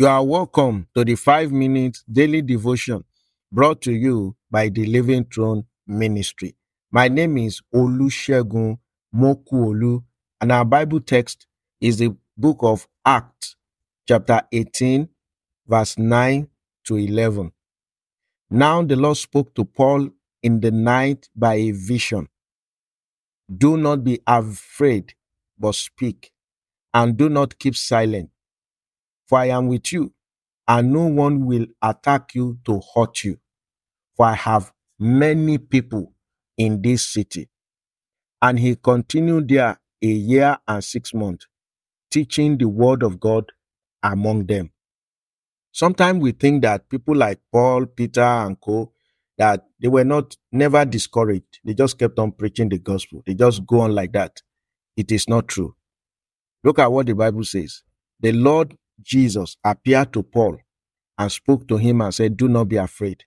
You are welcome to the 5 minute daily devotion brought to you by the Living Throne Ministry. My name is Olusegun Mokuolu, and our Bible text is the book of Acts, chapter 18, verse 9 to 11. Now the Lord spoke to Paul in the night by a vision. Do not be afraid, but speak, and do not keep silent. For I am with you, and no one will attack you to hurt you. For I have many people in this city. And he continued there a year and 6 months, teaching the word of God among them. Sometimes we think that people like Paul, Peter, and co., that they were never discouraged. They just kept on preaching the gospel. They just go on like that. It is not true. Look at what the Bible says. The Lord Jesus appeared to Paul and spoke to him and said, do not be afraid.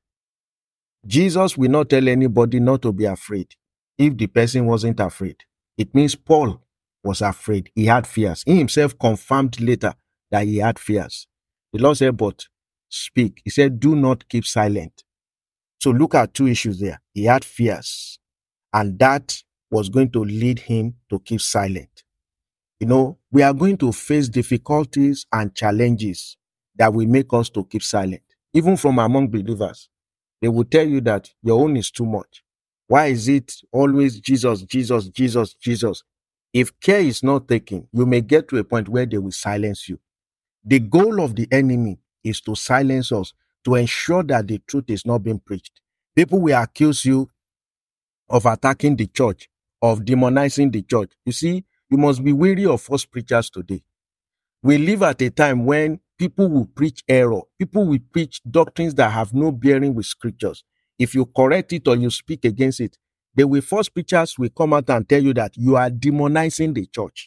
Jesus will not tell anybody not to be afraid if the person wasn't afraid. It means Paul was afraid. He had fears. He himself confirmed later that he had fears. The Lord said, but speak. He said, do not keep silent. So look at two issues there. He had fears, and that was going to lead him to keep silent. You know, we are going to face difficulties and challenges that will make us to keep silent. Even from among believers, they will tell you that your own is too much. Why is it always Jesus, Jesus, Jesus, Jesus? If care is not taken, you may get to a point where they will silence you. The goal of the enemy is to silence us, to ensure that the truth is not being preached. People will accuse you of attacking the church, of demonizing the church. You see, you must be wary of false preachers today. We live at a time when people will preach error. People will preach doctrines that have no bearing with scriptures. If you correct it or you speak against it, false preachers will come out and tell you that you are demonizing the church.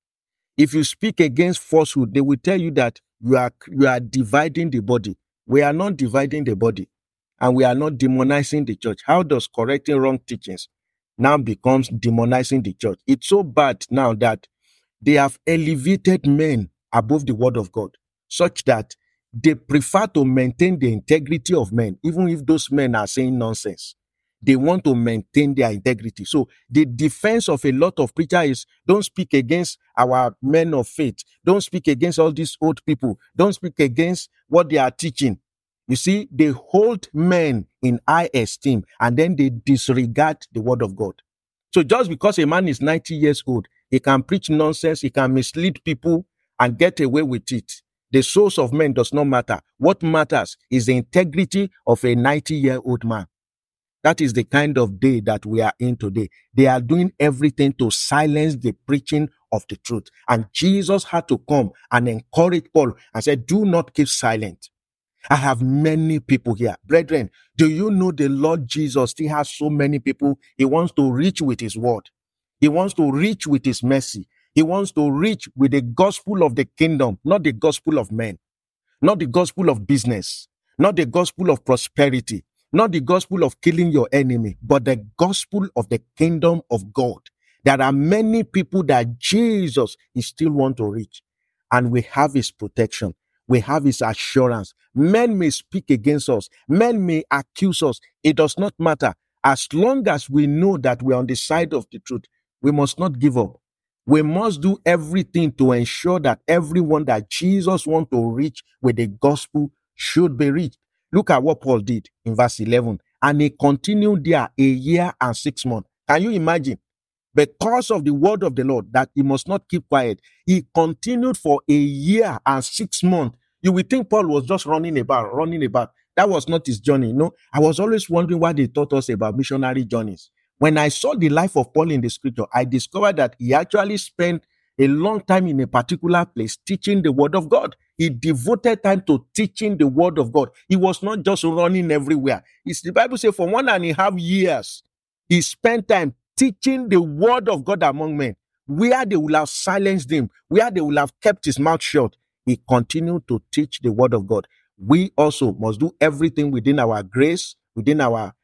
If you speak against falsehood, they will tell you that you are dividing the body. We are not dividing the body, and we are not demonizing the church. How does correcting wrong teachings now becomes demonizing the church? It's so bad now that they have elevated men above the word of God, such that they prefer to maintain the integrity of men, even if those men are saying nonsense. They want to maintain their integrity. So the defense of a lot of preachers is, don't speak against our men of faith. Don't speak against all these old people. Don't speak against what they are teaching. You see, they hold men in high esteem, and then they disregard the word of God. So just because a man is 90 years old, he can preach nonsense, he can mislead people and get away with it. The souls of men does not matter. What matters is the integrity of a 90-year-old man. That is the kind of day that we are in today. They are doing everything to silence the preaching of the truth. And Jesus had to come and encourage Paul and said, do not keep silent. I have many people here. Brethren, do you know the Lord Jesus still has so many people he wants to reach with his word? He wants to reach with his mercy. He wants to reach with the gospel of the kingdom, not the gospel of men, not the gospel of business, not the gospel of prosperity, not the gospel of killing your enemy, but the gospel of the kingdom of God. There are many people that Jesus is still want to reach, and we have his protection. We have his assurance. Men may speak against us. Men may accuse us. It does not matter. As long as we know that we are on the side of the truth, we must not give up. We must do everything to ensure that everyone that Jesus wants to reach with the gospel should be reached. Look at what Paul did in verse 11. And he continued there a year and 6 months. Can you imagine? Because of the word of the Lord, that he must not keep quiet, he continued for a year and 6 months. You will think Paul was just running about. That was not his journey. No, I was always wondering why they taught us about missionary journeys. When I saw the life of Paul in the scripture, I discovered that he actually spent a long time in a particular place teaching the word of God. He devoted time to teaching the word of God. He was not just running everywhere. The Bible says for 1.5 years, he spent time teaching the word of God among men. Where they will have silenced him, where they will have kept his mouth shut, he continued to teach the word of God. We also must do everything within our grace, within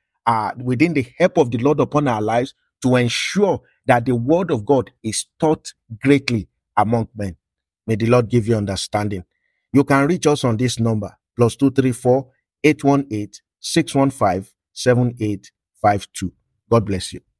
the help of the Lord upon our lives, to ensure that the word of God is taught greatly among men. May the Lord give you understanding. You can reach us on this number +234 818 615 7852. God bless you.